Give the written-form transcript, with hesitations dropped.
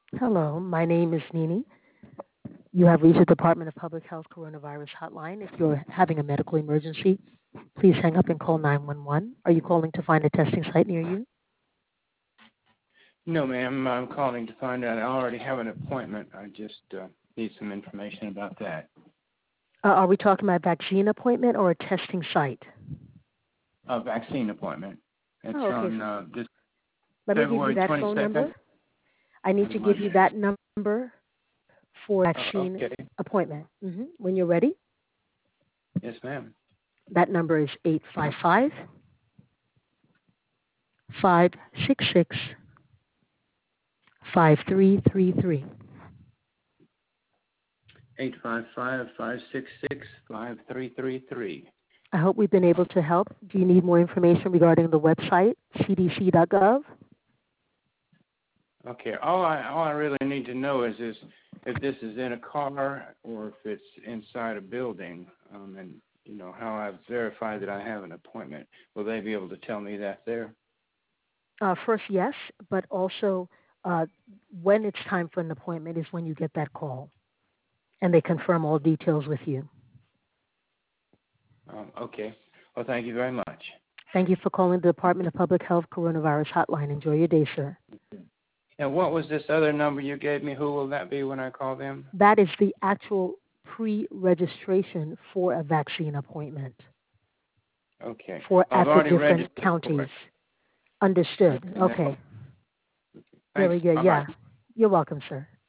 Hello, my name is Nini. You have reached the Department of Public Health Coronavirus Hotline. If you're having a medical emergency, please hang up and call 911. Are you calling to find a testing site near you? No, ma'am. I'm calling to find out. I already have an appointment. I just need some information about that. Are we talking about a vaccine appointment or a testing site? A vaccine appointment. It's Oh, okay. So on this let me give you February that phone 22nd number. I need on to give you Monday. that number for vaccine Okay. appointment. When you're ready, Yes, ma'am. that number is 855 566 5333. 855-566-5333. I hope we've been able to help. Do you need more information regarding the website, cdc.gov? Okay. All I really need to know is if this is in a car or if it's inside a building, and how I verify that I have an appointment. Will they be able to tell me that there? First, yes, but also when it's time for an appointment is when you get that call, and they confirm all details with you. Okay. Well, thank you very much. Thank you for calling the Department of Public Health Coronavirus Hotline. Enjoy your day, sir. And what was this other number you gave me? Who will that be when I call them? That is the actual pre-registration for a vaccine appointment Okay. for I've at the already different registered for counties. it. Understood. And Okay. thanks. Very good. Bye-bye. Yeah. You're welcome, sir.